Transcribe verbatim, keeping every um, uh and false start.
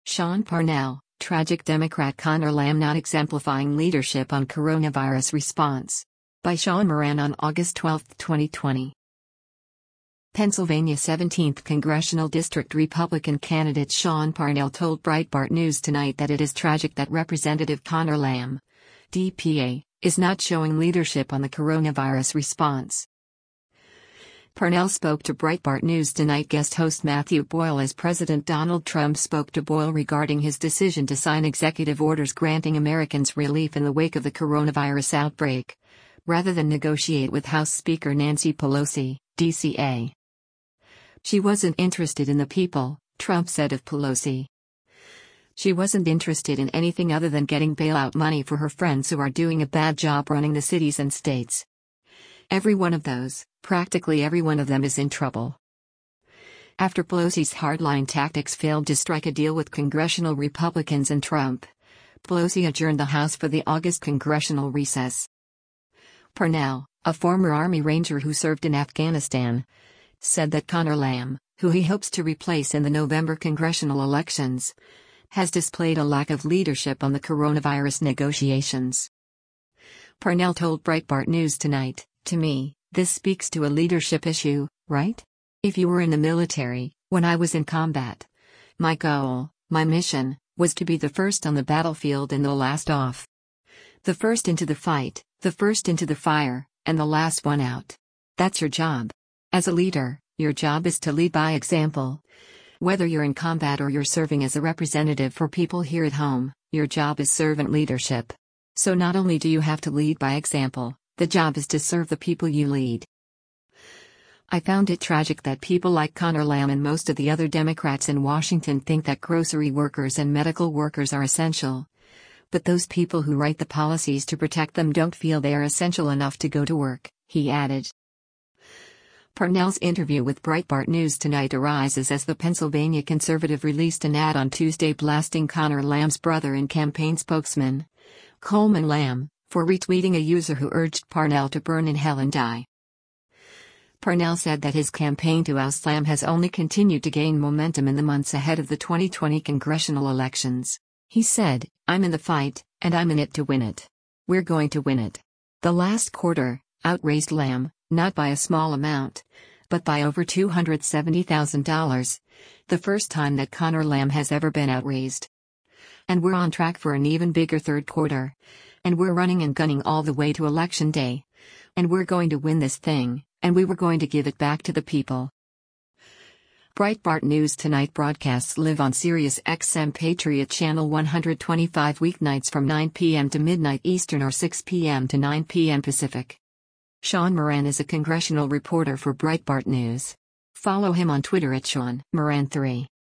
Sean Parnell, tragic Democrat Conor Lamb not exemplifying leadership on coronavirus response. By Sean Moran on August twelfth, twenty twenty. Pennsylvania seventeenth Congressional District Republican candidate Sean Parnell told Breitbart News Tonight that it is tragic that Representative Conor Lamb, D P A, is not showing leadership on the coronavirus response. Parnell spoke to Breitbart News Tonight guest host Matthew Boyle as President Donald Trump spoke to Boyle regarding his decision to sign executive orders granting Americans relief in the wake of the coronavirus outbreak, rather than negotiate with House Speaker Nancy Pelosi, D C A. She wasn't interested in the people, Trump said of Pelosi. She wasn't interested in anything other than getting bailout money for her friends who are doing a bad job running the cities and states. Every one of those, practically every one of them is in trouble. After Pelosi's hardline tactics failed to strike a deal with congressional Republicans and Trump, Pelosi adjourned the House for the August congressional recess. Parnell, a former Army Ranger who served in Afghanistan, said that Conor Lamb, who he hopes to replace in the November congressional elections, has displayed a lack of leadership on the coronavirus negotiations. Parnell told Breitbart News Tonight, "To me, this speaks to a leadership issue, right? If you were in the military, when I was in combat, my goal, my mission, was to be the first on the battlefield and the last off. The first into the fight, the first into the fire, and the last one out. That's your job. As a leader, your job is to lead by example. Whether you're in combat or you're serving as a representative for people here at home, your job is servant leadership. So not only do you have to lead by example, the job is to serve the people you lead." I found it tragic that people like Conor Lamb and most of the other Democrats in Washington think that grocery workers and medical workers are essential. But those people who write the policies to protect them don't feel they are essential enough to go to work, he added. Parnell's interview with Breitbart News Tonight arises as the Pennsylvania conservative released an ad on Tuesday blasting Conor Lamb's brother and campaign spokesman, Coleman Lamb, for retweeting a user who urged Parnell to burn in hell and die. Parnell said that his campaign to oust Lamb has only continued to gain momentum in the months ahead of the twenty twenty congressional elections. He said, "I'm in the fight, and I'm in it to win it. We're going to win it." The last quarter outraised Lamb, not by a small amount, but by over two hundred seventy thousand dollars, the first time that Conor Lamb has ever been outraised. "And we're on track for an even bigger third quarter. And we're running and gunning all the way to Election Day. And we're going to win this thing, and we were going to give it back to the people." Breitbart News Tonight broadcasts live on Sirius X M Patriot Channel one twenty-five weeknights from nine p.m. to midnight Eastern or six p.m. to nine p.m. Pacific. Sean Moran is a congressional reporter for Breitbart News. Follow him on Twitter at Sean Moran three.